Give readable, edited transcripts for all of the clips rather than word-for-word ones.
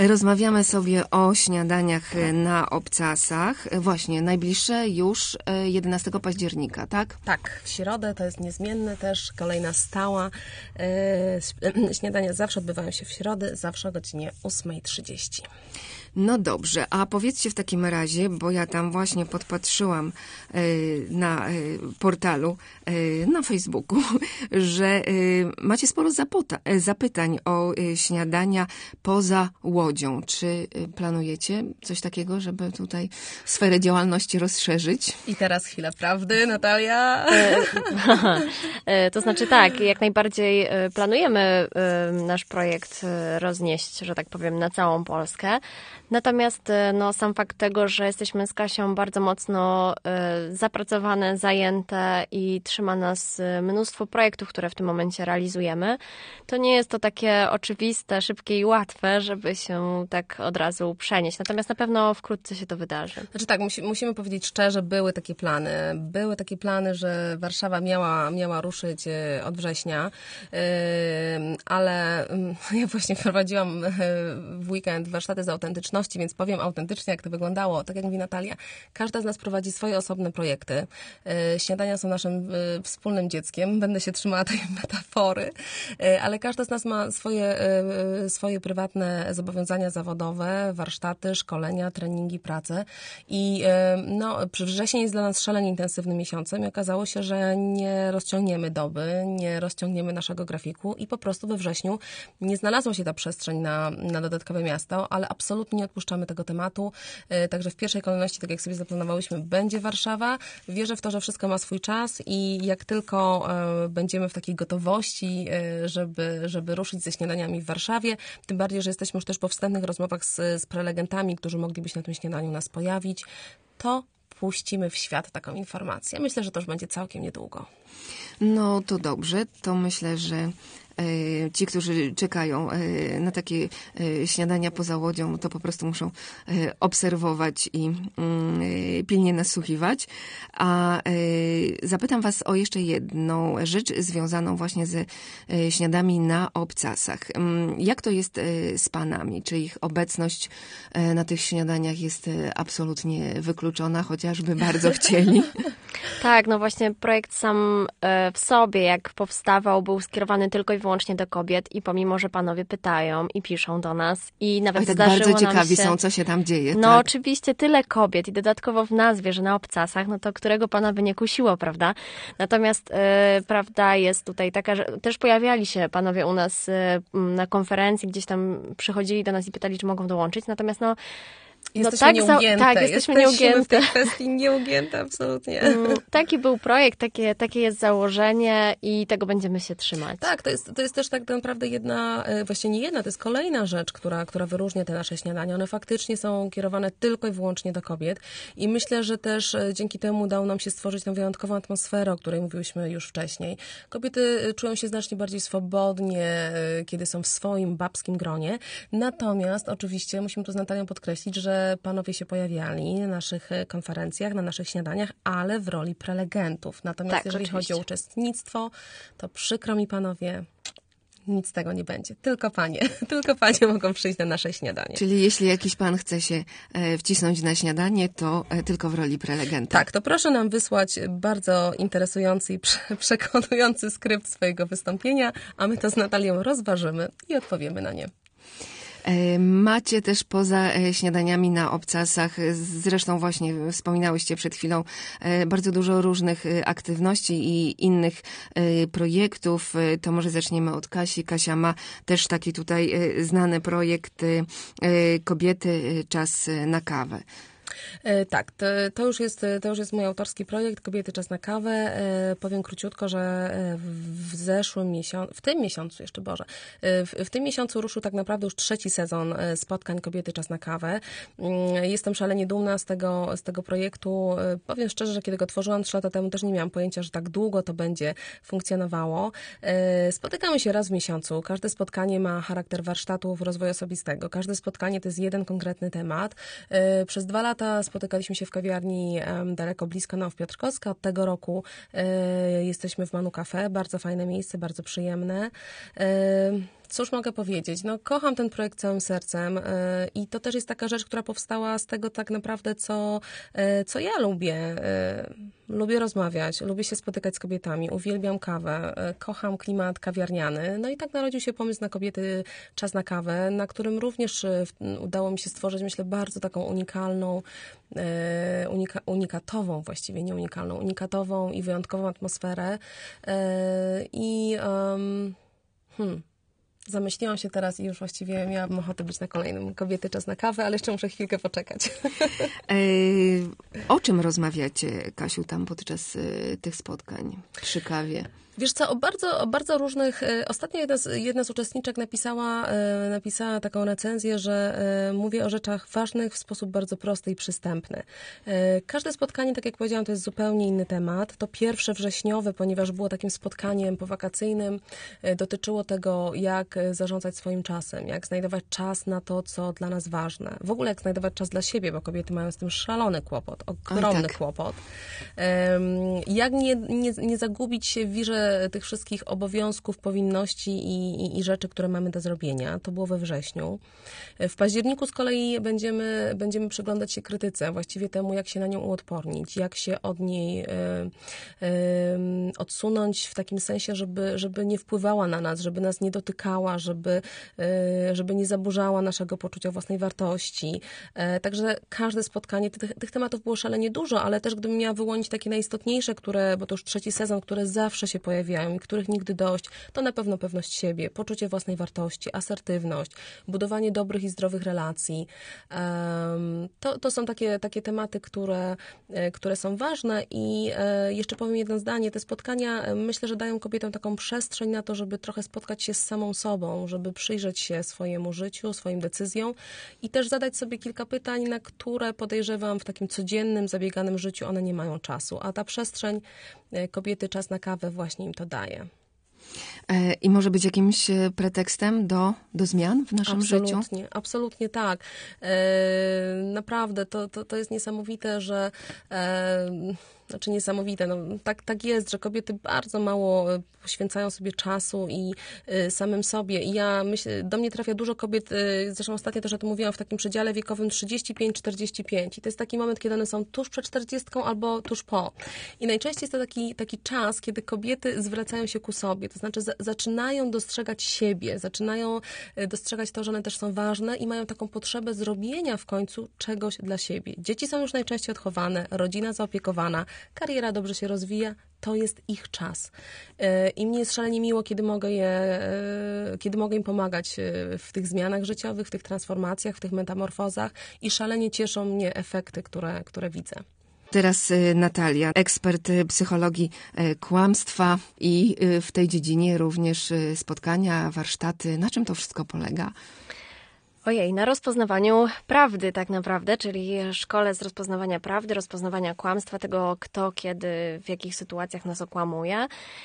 Rozmawiamy sobie o śniadaniach na obcasach. Właśnie, najbliższe już 11 października, tak? Tak, w środę, to jest niezmienne też, kolejna stała. Śniadania zawsze odbywają się w środę, zawsze o godzinie 8:30. No dobrze, a powiedzcie w takim razie, bo ja tam właśnie podpatrzyłam na portalu, na Facebooku, że macie sporo zapytań o śniadania poza Łodzią. Czy planujecie coś takiego, żeby tutaj sferę działalności rozszerzyć? I teraz chwila prawdy, Natalia. To znaczy tak, jak najbardziej planujemy nasz projekt roznieść, że tak powiem, na całą Polskę. Natomiast sam fakt tego, że jesteśmy z Kasią bardzo mocno zapracowane, zajęte i trzyma nas mnóstwo projektów, które w tym momencie realizujemy, to nie jest to takie oczywiste, szybkie i łatwe, żeby się tak od razu przenieść. Natomiast na pewno wkrótce się to wydarzy. Znaczy tak, musimy powiedzieć szczerze, były takie plany. Były takie plany, że Warszawa miała ruszyć od września, ale ja właśnie prowadziłam w weekend warsztaty z autentyczności, więc powiem autentycznie, jak to wyglądało. Tak jak mówi Natalia, każda z nas prowadzi swoje osobne projekty. Śniadania są naszym wspólnym dzieckiem. Będę się trzymała tej metafory, ale każda z nas ma swoje prywatne zobowiązania zawodowe, warsztaty, szkolenia, treningi, pracę. I wrzesień jest dla nas szalenie intensywnym miesiącem i okazało się, że nie rozciągniemy doby, nie rozciągniemy naszego grafiku i po prostu we wrześniu nie znalazła się ta przestrzeń na dodatkowe miasto, ale absolutnie nie odpuszczamy tego tematu. Także w pierwszej kolejności, tak jak sobie zaplanowałyśmy, będzie Warszawa. Wierzę w to, że wszystko ma swój czas i jak tylko będziemy w takiej gotowości, żeby ruszyć ze śniadaniami w Warszawie, tym bardziej, że jesteśmy już też po wstępnych rozmowach z prelegentami, którzy mogliby się na tym śniadaniu nas pojawić, to puścimy w świat taką informację. Myślę, że to już będzie całkiem niedługo. No to dobrze, to myślę, że ci, którzy czekają na takie śniadania poza Łodzią, to po prostu muszą obserwować i pilnie nasłuchiwać. A zapytam was o jeszcze jedną rzecz związaną właśnie ze śniadami na obcasach. Jak to jest z panami? Czy ich obecność na tych śniadaniach jest absolutnie wykluczona, chociażby bardzo chcieli? Tak, no właśnie projekt sam w sobie, jak powstawał, był skierowany tylko i wyłącznie do kobiet i pomimo, że panowie pytają i piszą do nas i nawet tak zdarzyło bardzo ciekawi nam się, są, co się tam dzieje. No tak? Oczywiście tyle kobiet i dodatkowo w nazwie, że na obcasach, no to którego pana by nie kusiło, prawda? Natomiast prawda jest tutaj taka, że też pojawiali się panowie u nas na konferencji, gdzieś tam przychodzili do nas i pytali, czy mogą dołączyć. Natomiast Jesteśmy nieugięte. Tak, jesteśmy nieugięte. w tej kwestii nieugięte, absolutnie. Taki był projekt, takie jest założenie i tego będziemy się trzymać. Tak, to jest też tak naprawdę właściwie nie jedna, to jest kolejna rzecz, która wyróżnia te nasze śniadania. One faktycznie są kierowane tylko i wyłącznie do kobiet i myślę, że też dzięki temu udało nam się stworzyć tę wyjątkową atmosferę, o której mówiłyśmy już wcześniej. Kobiety czują się znacznie bardziej swobodnie, kiedy są w swoim babskim gronie. Natomiast oczywiście musimy tu z Natalią podkreślić, że panowie się pojawiali na naszych konferencjach, na naszych śniadaniach, ale w roli prelegentów. Natomiast tak, jeżeli oczywiście. chodzi o uczestnictwo, to przykro mi panowie, nic z tego nie będzie. Tylko panie mogą przyjść na nasze śniadanie. Czyli jeśli jakiś pan chce się wcisnąć na śniadanie, to tylko w roli prelegenta. Tak, to proszę nam wysłać bardzo interesujący i przekonujący skrypt swojego wystąpienia, a my to z Natalią rozważymy i odpowiemy na nie. Macie też poza śniadaniami na obcasach, zresztą właśnie wspominałyście przed chwilą, bardzo dużo różnych aktywności i innych projektów. To może zaczniemy od Kasi. Kasia ma też taki tutaj znany projekt Kobiety, czas na kawę. Tak, to już jest mój autorski projekt Kobiety, czas na kawę. Powiem króciutko, że w tym miesiącu jeszcze, w tym miesiącu ruszył tak naprawdę już 3. sezon spotkań Kobiety, czas na kawę. Jestem szalenie dumna z tego projektu. Powiem szczerze, że kiedy go tworzyłam 3 lata temu, też nie miałam pojęcia, że tak długo to będzie funkcjonowało. Spotykamy się raz w miesiącu. Każde spotkanie ma charakter warsztatów rozwoju osobistego. Każde spotkanie to jest jeden konkretny temat. Przez 2 lata spotykaliśmy się w kawiarni daleko blisko Nowów Piotrkowska. Od tego roku jesteśmy w Manu Cafe. Bardzo fajne miejsce, bardzo przyjemne. Cóż mogę powiedzieć? No, kocham ten projekt całym sercem i to też jest taka rzecz, która powstała z tego tak naprawdę, co ja lubię. Lubię rozmawiać, lubię się spotykać z kobietami, uwielbiam kawę, kocham klimat kawiarniany. No i tak narodził się pomysł na Kobiety Czas na kawę, na którym również udało mi się stworzyć, myślę, bardzo taką unikalną, unikatową właściwie, nie unikalną, unikatową i wyjątkową atmosferę. Zamyśliłam się teraz i już właściwie miałabym ochotę być na kolejnym Kobiety Czas na kawę, ale jeszcze muszę chwilkę poczekać. O czym rozmawiacie, Kasiu, tam podczas tych spotkań przy kawie? Wiesz co, o bardzo różnych... Ostatnio jedna z uczestniczek napisała taką recenzję, że mówię o rzeczach ważnych w sposób bardzo prosty i przystępny. Każde spotkanie, tak jak powiedziałam, to jest zupełnie inny temat. To pierwsze wrześniowe, ponieważ było takim spotkaniem powakacyjnym, dotyczyło tego, jak zarządzać swoim czasem, jak znajdować czas na to, co dla nas ważne. W ogóle jak znajdować czas dla siebie, bo kobiety mają z tym szalony kłopot, ogromny kłopot. Jak nie zagubić się w wirze tych wszystkich obowiązków, powinności i rzeczy, które mamy do zrobienia. To było we wrześniu. W październiku z kolei będziemy przyglądać się krytyce, właściwie temu, jak się na nią uodpornić, jak się od niej odsunąć w takim sensie, żeby nie wpływała na nas, żeby nas nie dotykała, żeby nie zaburzała naszego poczucia własnej wartości. Także każde spotkanie, tych tematów było szalenie dużo, ale też gdybym miała wyłonić takie najistotniejsze, bo to już 3. sezon, które zawsze się pojawiają i których nigdy dość, to na pewno pewność siebie, poczucie własnej wartości, asertywność, budowanie dobrych i zdrowych relacji. To są takie tematy, które są ważne i jeszcze powiem jedno zdanie. Te spotkania, myślę, że dają kobietom taką przestrzeń na to, żeby trochę spotkać się z samą sobą, żeby przyjrzeć się swojemu życiu, swoim decyzjom i też zadać sobie kilka pytań, na które podejrzewam w takim codziennym, zabieganym życiu one nie mają czasu, a ta przestrzeń Kobiety Czas na kawę właśnie im to daje. I może być jakimś pretekstem do zmian w naszym życiu? Absolutnie tak. Naprawdę, to jest niesamowite, że... Znaczy niesamowite, tak jest, że kobiety bardzo mało poświęcają sobie czasu i samym sobie. I ja myślę, do mnie trafia dużo kobiet, zresztą ostatnio też o tym mówiłam, w takim przedziale wiekowym 35-45. I to jest taki moment, kiedy one są tuż przed 40 albo tuż po. I najczęściej jest to taki czas, kiedy kobiety zwracają się ku sobie. To znaczy zaczynają dostrzegać siebie, zaczynają dostrzegać to, że one też są ważne i mają taką potrzebę zrobienia w końcu czegoś dla siebie. Dzieci są już najczęściej odchowane, rodzina zaopiekowana, kariera dobrze się rozwija, to jest ich czas. I mnie jest szalenie miło, kiedy mogę im pomagać w tych zmianach życiowych, w tych transformacjach, w tych metamorfozach i szalenie cieszą mnie efekty, które widzę. Teraz Natalia, ekspert psychologii kłamstwa i w tej dziedzinie również spotkania, warsztaty. Na czym to wszystko polega? Ojej, na rozpoznawaniu prawdy tak naprawdę, czyli szkole z rozpoznawania prawdy, rozpoznawania kłamstwa, tego kto, kiedy, w jakich sytuacjach nas okłamuje.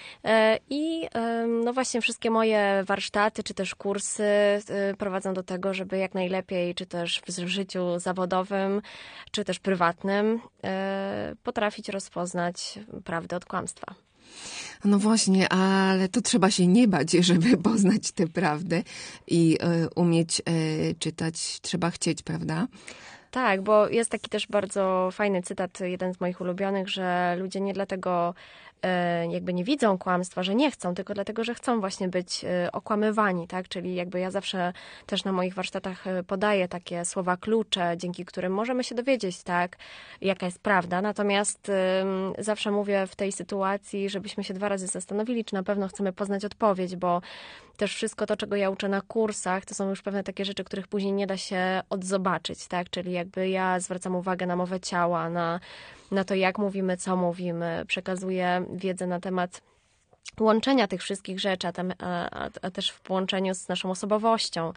I no właśnie wszystkie moje warsztaty, czy też kursy prowadzą do tego, żeby jak najlepiej, czy też w życiu zawodowym, czy też prywatnym potrafić rozpoznać prawdę od kłamstwa. No właśnie, ale tu trzeba się nie bać, żeby poznać tę prawdę i umieć czytać. Trzeba chcieć, prawda? Tak, bo jest taki też bardzo fajny cytat, jeden z moich ulubionych, że ludzie nie dlatego jakby nie widzą kłamstwa, że nie chcą, tylko dlatego, że chcą właśnie być okłamywani, tak? Czyli jakby ja zawsze też na moich warsztatach podaję takie słowa klucze, dzięki którym możemy się dowiedzieć, tak? Jaka jest prawda. Natomiast zawsze mówię w tej sytuacji, żebyśmy się 2 razy zastanowili, czy na pewno chcemy poznać odpowiedź, bo też wszystko to, czego ja uczę na kursach, to są już pewne takie rzeczy, których później nie da się odzobaczyć, tak? Czyli jakby ja zwracam uwagę na mowę ciała, na to, jak mówimy, co mówimy, przekazuję wiedzę na temat łączenia tych wszystkich rzeczy, a też w połączeniu z naszą osobowością.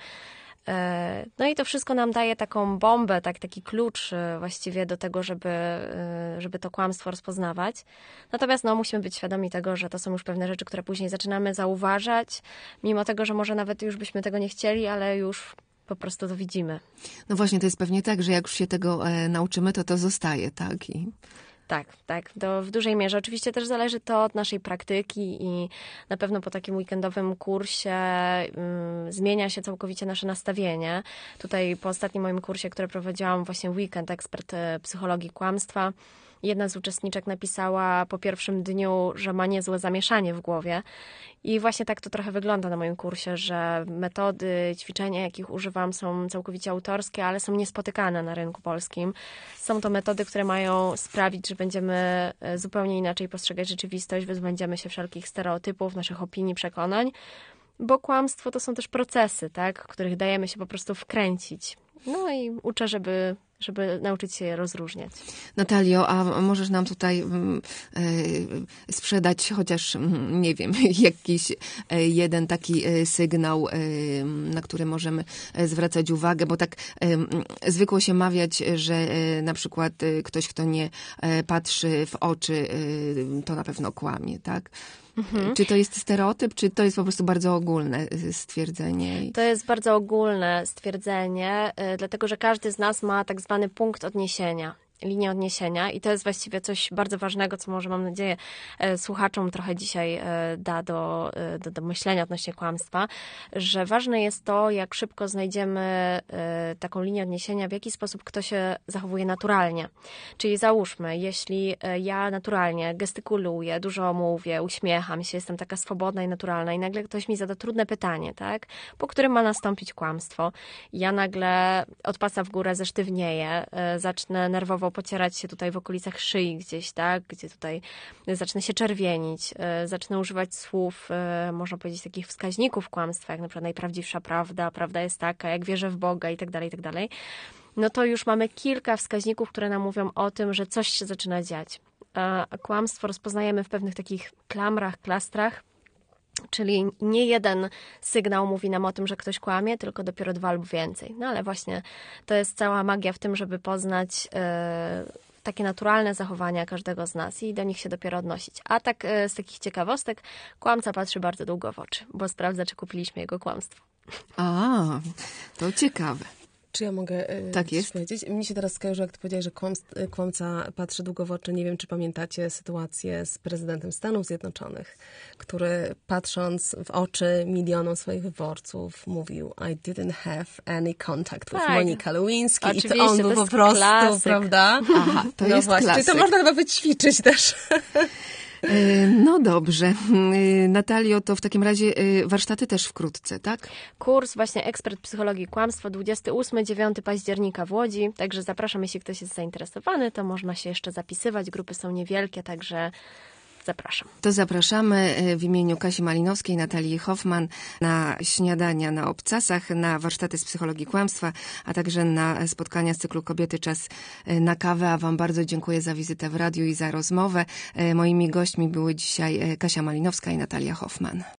No i to wszystko nam daje taką bombę, taki klucz właściwie do tego, żeby to kłamstwo rozpoznawać. Natomiast musimy być świadomi tego, że to są już pewne rzeczy, które później zaczynamy zauważać, mimo tego, że może nawet już byśmy tego nie chcieli, ale już po prostu to widzimy. No właśnie, to jest pewnie tak, że jak już się tego nauczymy, to zostaje, tak? Tak, w dużej mierze. Oczywiście też zależy to od naszej praktyki i na pewno po takim weekendowym kursie zmienia się całkowicie nasze nastawienie. Tutaj po ostatnim moim kursie, który prowadziłam właśnie weekend, ekspert psychologii kłamstwa, jedna z uczestniczek napisała po pierwszym dniu, że ma niezłe zamieszanie w głowie. I właśnie tak to trochę wygląda na moim kursie, że metody, ćwiczenia, jakich używam, są całkowicie autorskie, ale są niespotykane na rynku polskim. Są to metody, które mają sprawić, że będziemy zupełnie inaczej postrzegać rzeczywistość, wyzbędziemy się wszelkich stereotypów, naszych opinii, przekonań, bo kłamstwo to są też procesy, tak, w których dajemy się po prostu wkręcić. No i uczę, żeby nauczyć się je rozróżniać. Natalio, a możesz nam tutaj sprzedać chociaż, nie wiem, jakiś jeden taki sygnał, na który możemy zwracać uwagę, bo tak zwykło się mawiać, że na przykład ktoś, kto nie patrzy w oczy, to na pewno kłamie, tak? Czy to jest stereotyp, czy to jest po prostu bardzo ogólne stwierdzenie? To jest bardzo ogólne stwierdzenie, dlatego że każdy z nas ma tak zwany punkt odniesienia, linię odniesienia i to jest właściwie coś bardzo ważnego, co może, mam nadzieję, słuchaczom trochę dzisiaj da do myślenia odnośnie kłamstwa, że ważne jest to, jak szybko znajdziemy taką linię odniesienia, w jaki sposób ktoś się zachowuje naturalnie. Czyli załóżmy, jeśli ja naturalnie gestykuluję, dużo mówię, uśmiecham się, jestem taka swobodna i naturalna i nagle ktoś mi zada trudne pytanie, tak, po którym ma nastąpić kłamstwo. Ja nagle od pasa w górę zesztywnieję, zacznę nerwowo pocierać się tutaj w okolicach szyi gdzieś, tak, gdzie tutaj zacznę się czerwienić, zacznę używać słów, można powiedzieć, takich wskaźników kłamstwa, jak na przykład najprawdziwsza prawda, prawda jest taka, jak wierzę w Boga i tak dalej, no to już mamy kilka wskaźników, które nam mówią o tym, że coś się zaczyna dziać. A kłamstwo rozpoznajemy w pewnych takich klamrach, klastrach, czyli nie jeden sygnał mówi nam o tym, że ktoś kłamie, tylko dopiero 2 lub więcej. No ale właśnie to jest cała magia w tym, żeby poznać takie naturalne zachowania każdego z nas i do nich się dopiero odnosić. A tak z takich ciekawostek, kłamca patrzy bardzo długo w oczy, bo sprawdza, czy kupiliśmy jego kłamstwo. A, to ciekawe. Czy ja mogę tak jest powiedzieć? Mnie się teraz skojarzyło, jak ty powiedziałeś, że kłamca patrzy długo w oczy. Nie wiem, czy pamiętacie sytuację z prezydentem Stanów Zjednoczonych, który patrząc w oczy milionom swoich wyborców mówił I didn't have any contact with Monica Lewinsky. Oczywiście, i to on był po prostu, klasyk. prawda? Aha, to jest właśnie. klasyk. Czyli to można chyba wyćwiczyć też. No dobrze. Natalio, to w takim razie warsztaty też wkrótce, tak? Kurs właśnie ekspert psychologii kłamstwa 28-9 października w Łodzi, także zapraszam, jeśli ktoś jest zainteresowany, to można się jeszcze zapisywać, grupy są niewielkie, także zapraszam. To zapraszamy w imieniu Kasi Malinowskiej, Natalii Hoffman na śniadania na obcasach, na warsztaty z psychologii kłamstwa, a także na spotkania z cyklu Kobiety Czas na kawę. A wam bardzo dziękuję za wizytę w radiu i za rozmowę. Moimi gośćmi były dzisiaj Kasia Malinowska i Natalia Hoffman.